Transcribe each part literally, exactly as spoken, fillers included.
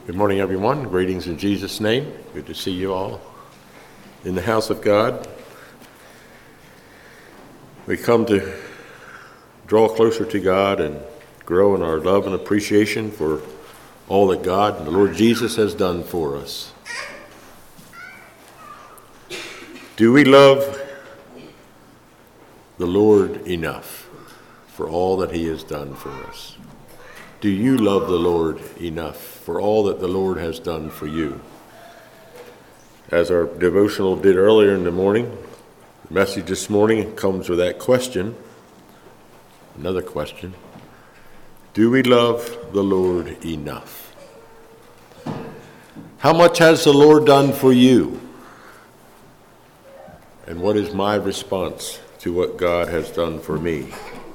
Good morning, everyone. Greetings in Jesus' name. Good to see you all in the house of God. We come to draw closer to God and grow in our love and appreciation for all that God and the Lord Jesus has done for us. Do we love the Lord enough for all that He has done for us? Do you love the Lord enough for all that the Lord has done for you? As our devotional did earlier in the morning, the message this morning comes with that question, another question. Do we love the Lord enough? How much has the Lord done for you? And what is my response to what God has done for me?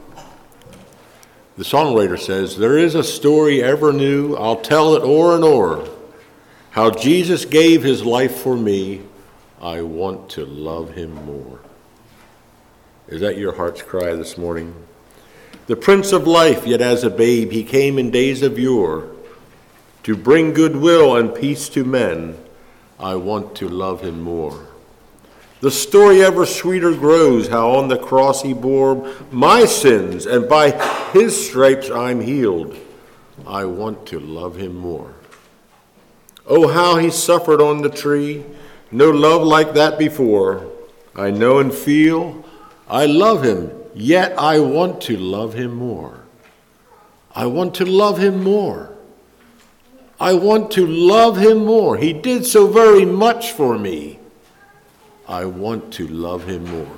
The songwriter says, there is a story ever new, I'll tell it o'er and o'er, how Jesus gave his life for me, I want to love him more. Is that your heart's cry this morning? The Prince of Life, yet as a babe, he came in days of yore, to bring goodwill and peace to men, I want to love him more. The story ever sweeter grows, how on the cross he bore my sins, and by his stripes I'm healed. I want to love him more. Oh, how he suffered on the tree, no love like that before. I know and feel, I love him, yet I want to love him more. I want to love him more. I want to love him more. He did so very much for me. I want to love him more.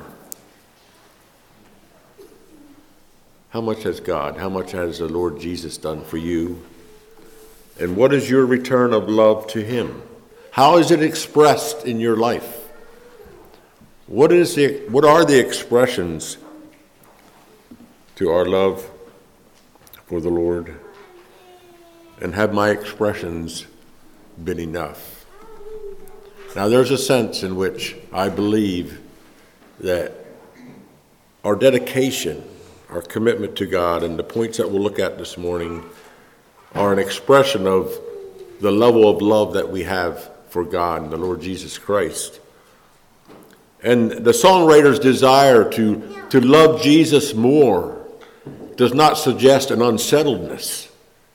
How much has God, how much has the Lord Jesus done for you? And what is your return of love to him? How is it expressed in your life? What is the, what are the expressions to our love for the Lord? And have my expressions been enough? Now, there's a sense in which I believe that our dedication, our commitment to God, and the points that we'll look at this morning are an expression of the level of love that we have for God and the Lord Jesus Christ. And the songwriter's desire to, to love Jesus more does not suggest an unsettledness.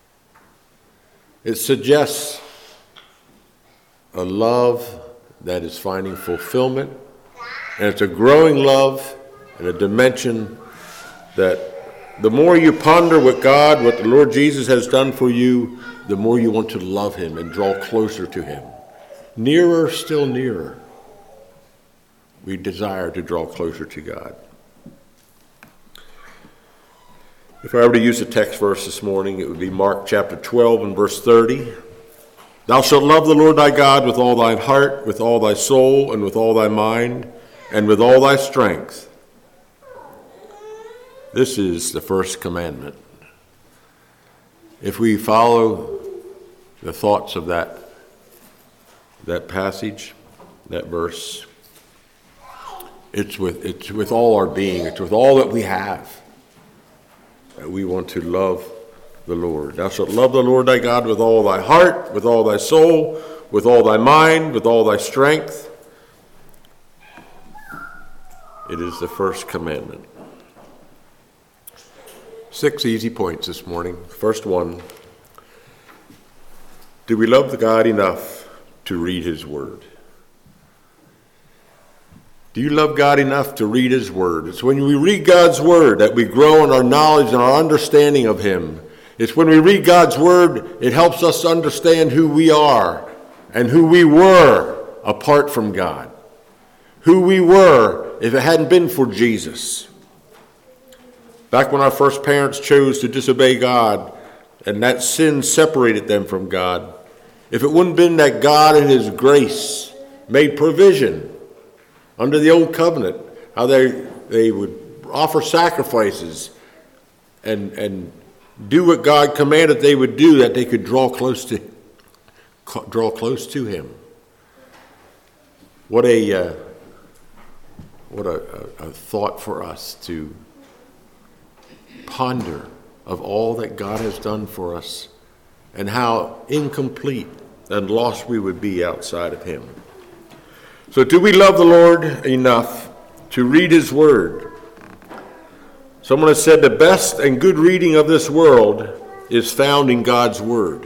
It suggests a love that is finding fulfillment, and it's a growing love and a dimension that the more you ponder what God, what the Lord Jesus has done for you, the more you want to love him and draw closer to him. Nearer, still nearer. We desire to draw closer to God. If I were to use a text verse this morning, it would be Mark chapter twelve and verse thirty. Thou shalt love the Lord thy God with all thine heart, with all thy soul, and with all thy mind, and with all thy strength. This is the first commandment. If we follow the thoughts of that, that passage, that verse, it's with, it's with all our being, it's with all that we have, that we want to love the Lord. Thou shalt love the Lord thy God with all thy heart, with all thy soul, with all thy mind, with all thy strength. It is the first commandment. Six easy points this morning. First one, do we love the God enough to read his word? Do you love God enough to read his word? It's when we read God's word that we grow in our knowledge and our understanding of him. It's when we read God's word, it helps us understand who we are and who we were apart from God. Who we were if it hadn't been for Jesus. Back when our first parents chose to disobey God and that sin separated them from God, if it wouldn't have been that God in his grace made provision under the old covenant, how they, they would offer sacrifices and, and do what God commanded they would do, that they could draw close to draw close to him. What a uh, what a, a, a thought for us to ponder of all that God has done for us and how incomplete and lost we would be outside of him. So do we love the Lord enough to read his word? Someone has said the best and good reading of this world is found in God's word.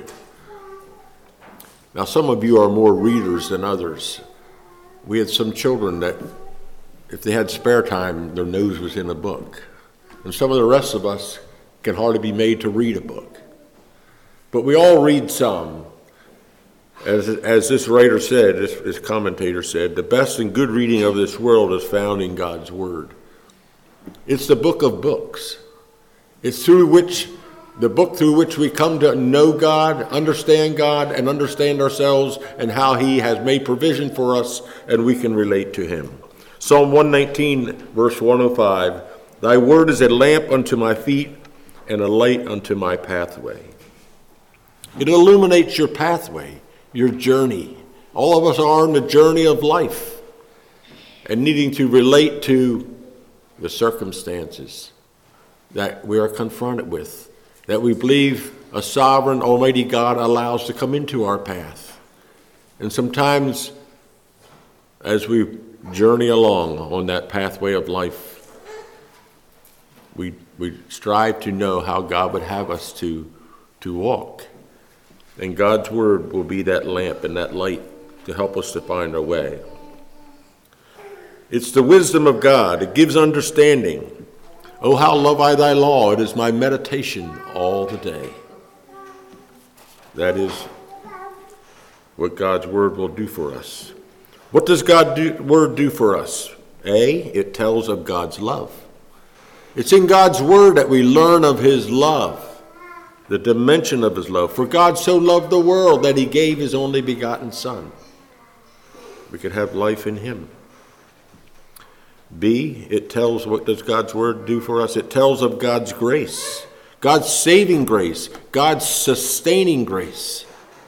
Now, some of you are more readers than others. We had some children that, if they had spare time, their nose was in a book. And some of the rest of us can hardly be made to read a book. But we all read some. As, as this writer said, this, this commentator said, the best and good reading of this world is found in God's word. It's the book of books. It's through which, the book through which we come to know God, understand God, and understand ourselves and how he has made provision for us, and we can relate to him. Psalm one nineteen, verse one oh five, thy word is a lamp unto my feet and a light unto my pathway. It illuminates your pathway, your journey. All of us are on the journey of life and needing to relate to the circumstances that we are confronted with, that we believe a sovereign, almighty God allows to come into our path. And sometimes as we journey along on that pathway of life, we we strive to know how God would have us to, to walk. And God's word will be that lamp and that light to help us to find our way. It's the wisdom of God. It gives understanding. Oh, how love I thy law. It is my meditation all the day. That is what God's word will do for us. What does God's word do for us? A, it tells of God's love. It's in God's word that we learn of his love, the dimension of his love. For God so loved the world that he gave his only begotten Son. We could have life in him. B, it tells, what does God's word do for us? It tells of God's grace, God's saving grace, God's sustaining grace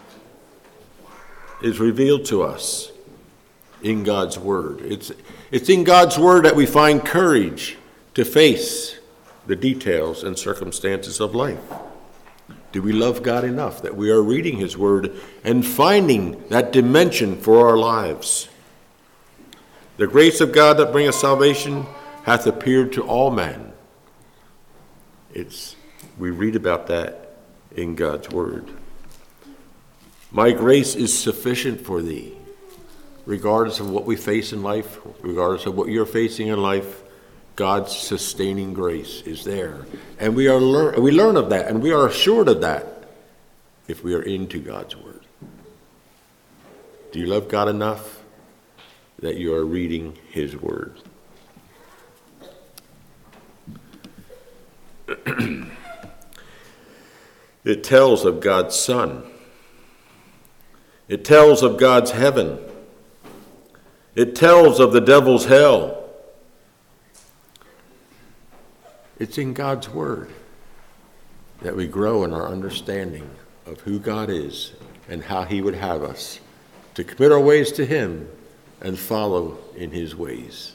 is revealed to us in God's word. It's, it's in God's word that we find courage to face the details and circumstances of life. Do we love God enough that we are reading his word and finding that dimension for our lives? The grace of God that bringeth salvation hath appeared to all men. It's, we read about that in God's word. My grace is sufficient for thee. Regardless of what we face in life, regardless of what you're facing in life, God's sustaining grace is there. And we are lear- we learn of that, and we are assured of that if we are into God's word. Do you love God enough that you are reading his word? It tells of God's Son. It tells of God's heaven. It tells of the devil's hell. It's in God's word that we grow in our understanding of who God is and how he would have us to commit our ways to him and follow in his ways.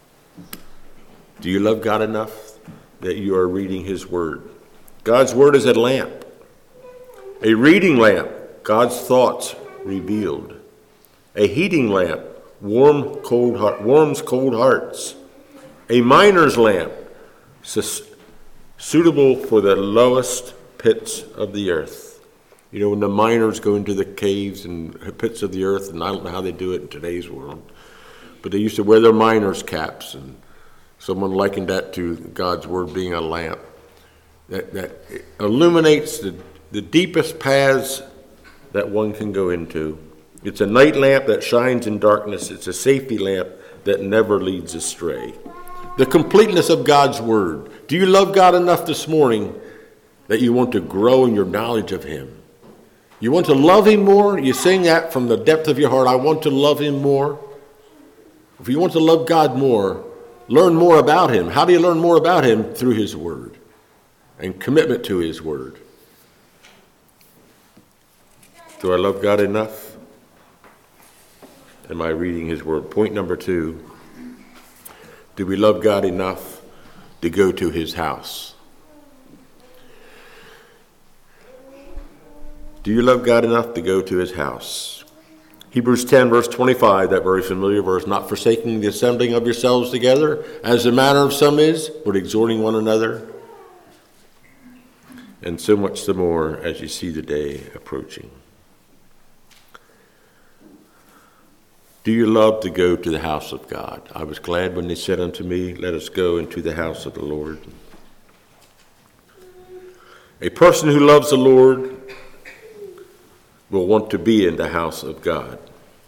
Do you love God enough that you are reading his word? God's word is a lamp, a reading lamp, God's thoughts revealed, a heating lamp, warm, cold heart, warms cold hearts, a miner's lamp, suitable for the lowest pits of the earth. You know, when the miners go into the caves and pits of the earth, and I don't know how they do it in today's world, but they used to wear their miner's caps, and someone likened that to God's word being a lamp that, that illuminates the, the deepest paths that one can go into. It's a night lamp that shines in darkness. It's a safety lamp that never leads astray. The completeness of God's word. Do you love God enough this morning that you want to grow in your knowledge of him? You want to love him more? You sing that from the depth of your heart. I want to love him more. If you want to love God more, learn more about him. How do you learn more about him? Through his word and commitment to his word. Do I love God enough? Am I reading his word? Point number two. Do we love God enough to go to his house? Do you love God enough to go to his house? Hebrews ten, verse twenty-five, that very familiar verse, not forsaking the assembling of yourselves together, as the manner of some is, but exhorting one another, and so much the more as you see the day approaching. Do you love to go to the house of God? I was glad when they said unto me, let us go into the house of the Lord. A person who loves the Lord will want to be in the house of God.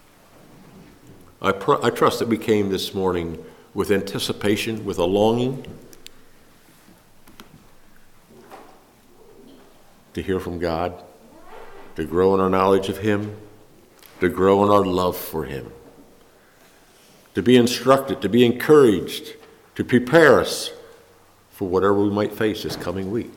I, pr- I trust that we came this morning with anticipation, with a longing to hear from God, to grow in our knowledge of him, to grow in our love for him, to be instructed, to be encouraged, to prepare us for whatever we might face this coming week.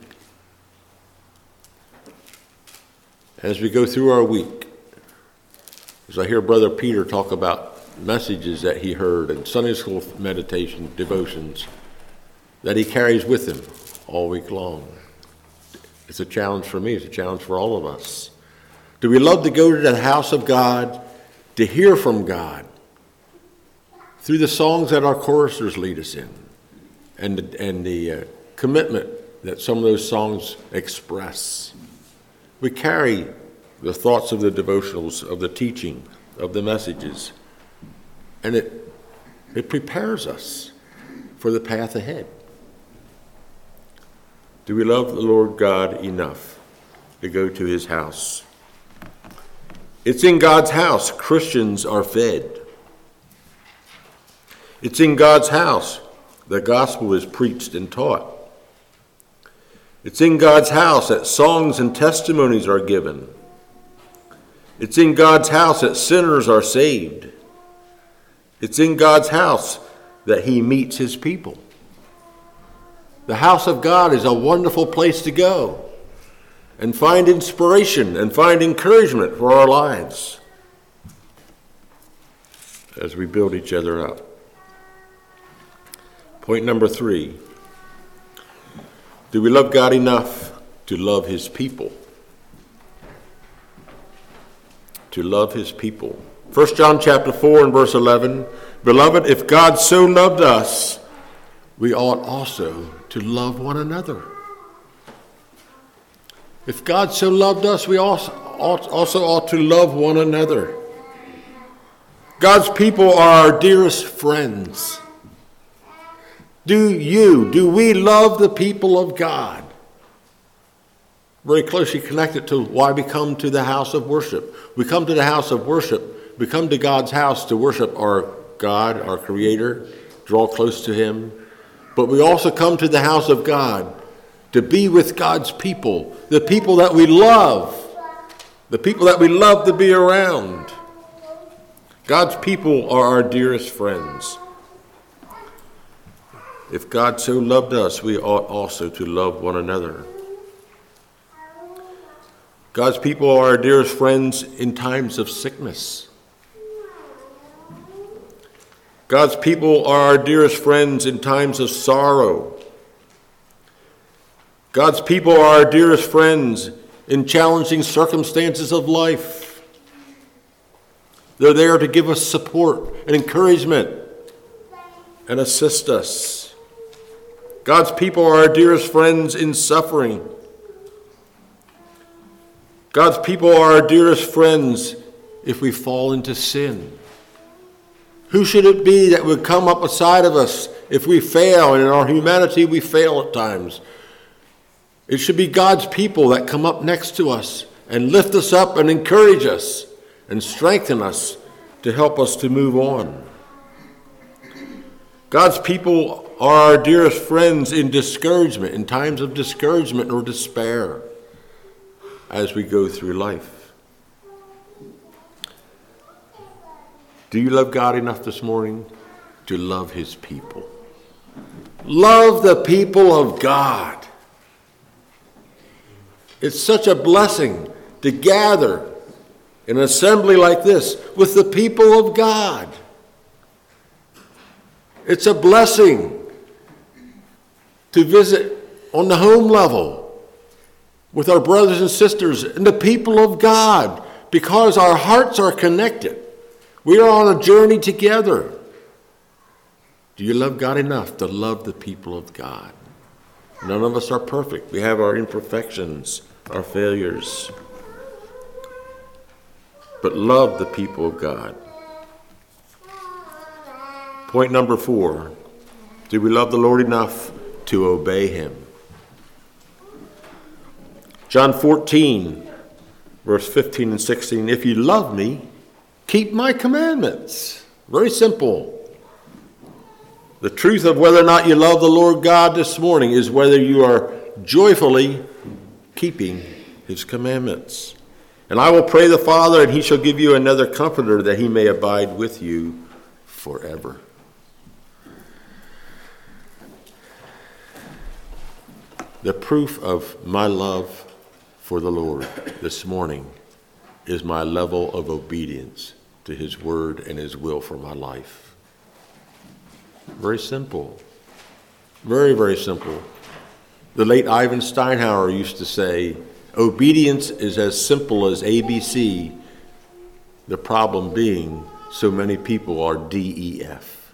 As we go through our week, as I hear Brother Peter talk about messages that he heard and Sunday school meditation, devotions that he carries with him all week long. It's a challenge for me, it's a challenge for all of us. Do we love to go to the house of God, to hear from God, through the songs that our choristers lead us in, and the, and the uh, commitment that some of those songs express? We carry the thoughts of the devotionals, of the teaching, of the messages, and it it prepares us for the path ahead. Do we love the Lord God enough to go to his house? It's in God's house Christians are fed. It's in God's house the gospel is preached and taught. It's in God's house that songs and testimonies are given. It's in God's house that sinners are saved. It's in God's house that he meets his people. The house of God is a wonderful place to go and find inspiration and find encouragement for our lives as we build each other up. Point number three. Do we love God enough to love his people? To love his people. First John chapter four and verse eleven. Beloved, if God so loved us, we ought also to love one another. If God so loved us, we also ought, also ought to love one another. God's people are our dearest friends. Do you, do we love the people of God? Very closely connected to why we come to the house of worship. We come to the house of worship. We come to God's house to worship our God, our Creator, draw close to him. But we also come to the house of God to be with God's people, the people that we love, the people that we love to be around. God's people are our dearest friends. If God so loved us, we ought also to love one another. God's people are our dearest friends in times of sickness. God's people are our dearest friends in times of sorrow. God's people are our dearest friends in challenging circumstances of life. They're there to give us support and encouragement and assist us. God's people are our dearest friends in suffering. God's people are our dearest friends if we fall into sin. Who should it be that would come up beside of us if we fail? And in our humanity, we fail at times. It should be God's people that come up next to us and lift us up and encourage us and strengthen us to help us to move on. God's people are our dearest friends in discouragement, in times of discouragement or despair as we go through life. Do you love God enough this morning to love his people? Love the people of God. It's such a blessing to gather in an assembly like this with the people of God. It's a blessing to visit on the home level with our brothers and sisters and the people of God, because our hearts are connected. We are on a journey together. Do you love God enough to love the people of God? None of us are perfect. We have our imperfections, our failures. But love the people of God. Point number four. Do we love the Lord enough to obey him? John fourteen, verse fifteen and sixteen. If you love me, keep my commandments. Very simple. The truth of whether or not you love the Lord God this morning is whether you are joyfully keeping his commandments. And I will pray the Father, and he shall give you another comforter, that he may abide with you forever. The proof of my love for the Lord this morning is my level of obedience to his word and his will for my life. Very simple. Very, very simple. The late Ivan Steinhauer used to say, obedience is as simple as A B C, the problem being so many people are D E F.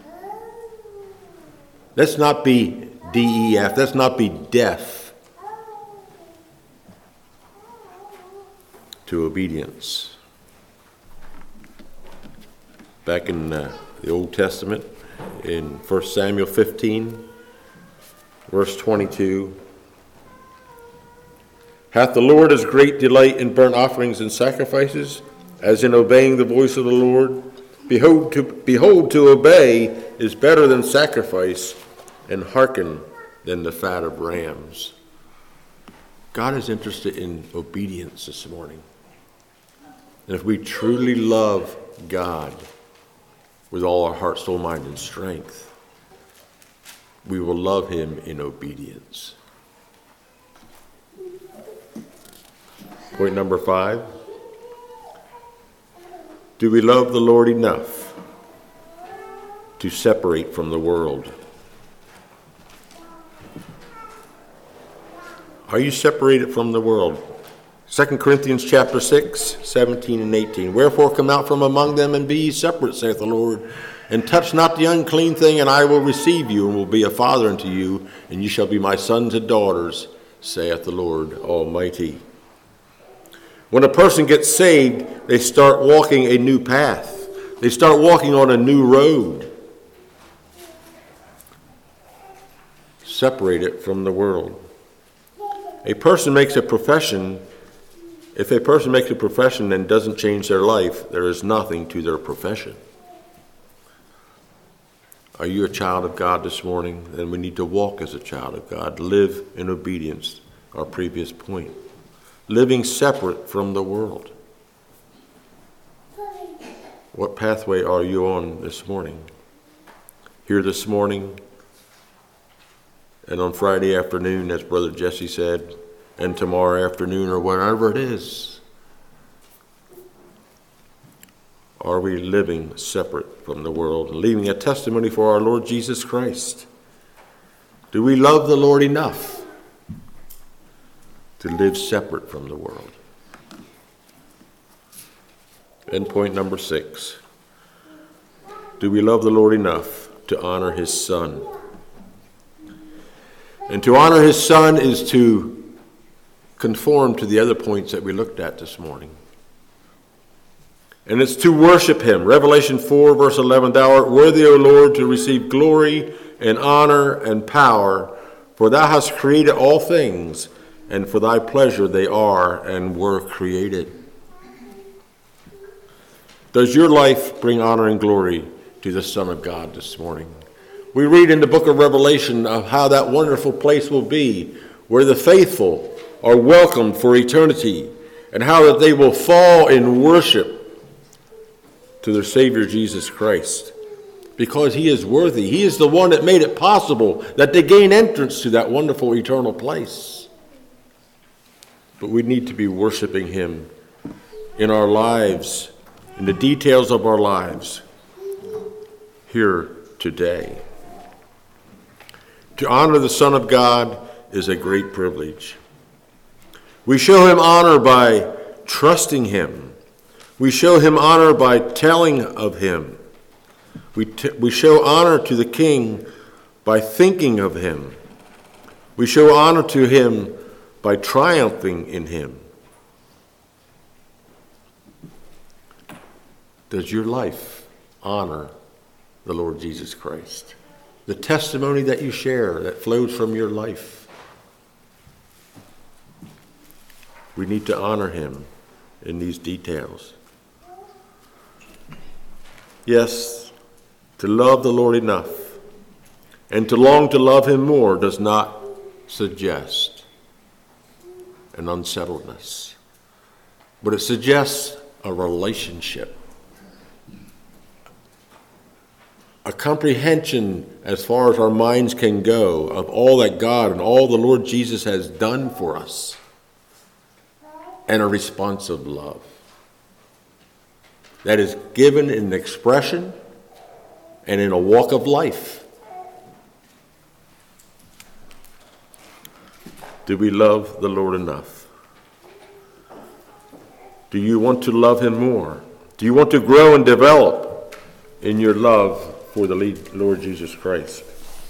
Let's not be D E F. Let's not be deaf to obedience. Back in uh, the Old Testament, in First Samuel fifteen, verse twenty-two, hath the Lord as great delight in burnt offerings and sacrifices as in obeying the voice of the Lord? Behold, to, behold, to obey is better than sacrifice, and hearken than the fat of rams. God is interested in obedience this morning. And if we truly love God with all our heart, soul, mind, and strength, we will love him in obedience. Point number five. Do we love the Lord enough to separate from the world? Are you separated from the world? Second Corinthians chapter six, seventeen and eighteen. Wherefore come out from among them and be ye separate, saith the Lord, and touch not the unclean thing, and I will receive you, and will be a father unto you, and ye shall be my sons and daughters, saith the Lord Almighty. When a person gets saved, they start walking a new path. They start walking on a new road, separated from the world. A person makes a profession. If a person makes a profession and doesn't change their life, there is nothing to their profession. Are you a child of God this morning? Then we need to walk as a child of God, live in obedience, our previous point. Living separate from the world. What pathway are you on this morning? Here this morning and on Friday afternoon, as Brother Jesse said, and tomorrow afternoon, or whatever it is. Are we living separate from the world and leaving a testimony for our Lord Jesus Christ? Do we love the Lord enough to live separate from the world? And point number six. Do we love the Lord enough to honor his Son? And to honor his Son is to conform to the other points that we looked at this morning. And it's to worship him. Revelation four, verse eleven, thou art worthy, O Lord, to receive glory and honor and power, for thou hast created all things, and for thy pleasure they are and were created. Does your life bring honor and glory to the Son of God this morning? We read in the book of Revelation of how that wonderful place will be, where the faithful are welcomed for eternity, and how that they will fall in worship to their Savior Jesus Christ, because he is worthy. He is the one that made it possible that they gain entrance to that wonderful eternal place. But we need to be worshiping him in our lives, in the details of our lives here today. To honor the Son of God is a great privilege. We show him honor by trusting him. We show him honor by telling of him. We, t- we show honor to the king by thinking of him. We show honor to him by triumphing in him. Does your life honor the Lord Jesus Christ? The testimony that you share that flows from your life. We need to honor him in these details. Yes, to love the Lord enough and to long to love him more does not suggest an unsettledness, but it suggests a relationship, a comprehension as far as our minds can go of all that God and all the Lord Jesus has done for us, and a responsive love that is given in an expression and in a walk of life. Do we love the Lord enough? Do you want to love him more? Do you want to grow and develop in your love for the Lord Jesus Christ?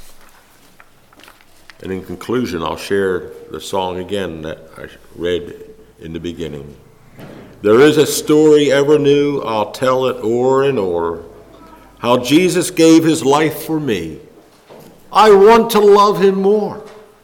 And in conclusion, I'll share the song again that I read in the beginning. There is a story ever new, I'll tell it o'er and o'er, how Jesus gave his life for me. I want to love him more.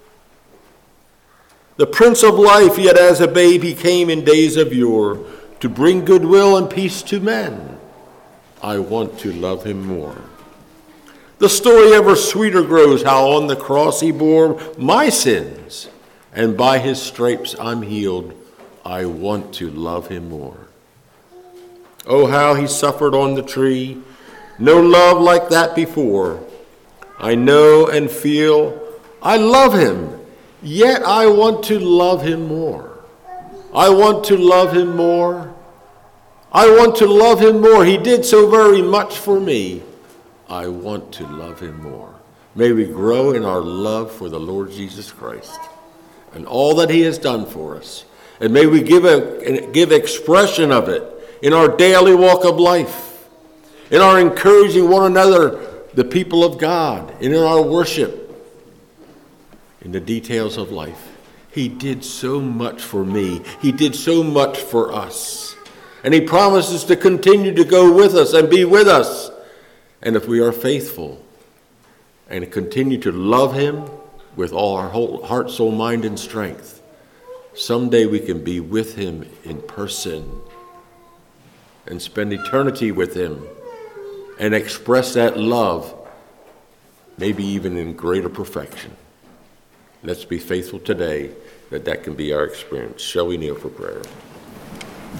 The Prince of Life, yet as a babe he came in days of yore to bring goodwill and peace to men. I want to love him more. The story ever sweeter grows, how on the cross he bore my sins, and by his stripes I'm healed. I want to love him more. Oh, how he suffered on the tree. No love like that before. I know and feel I love him, yet I want to love him more. I want to love him more. I want to love him more. He did so very much for me. I want to love him more. May we grow in our love for the Lord Jesus Christ and all that he has done for us. And may we give a, give expression of it in our daily walk of life, in our encouraging one another, the people of God, and in our worship, in the details of life. He did so much for me. He did so much for us. And he promises to continue to go with us and be with us. And if we are faithful and continue to love him with all our whole heart, soul, mind, and strength, someday we can be with him in person and spend eternity with him and express that love, maybe even in greater perfection. Let's be faithful today that that can be our experience. Shall we kneel for prayer?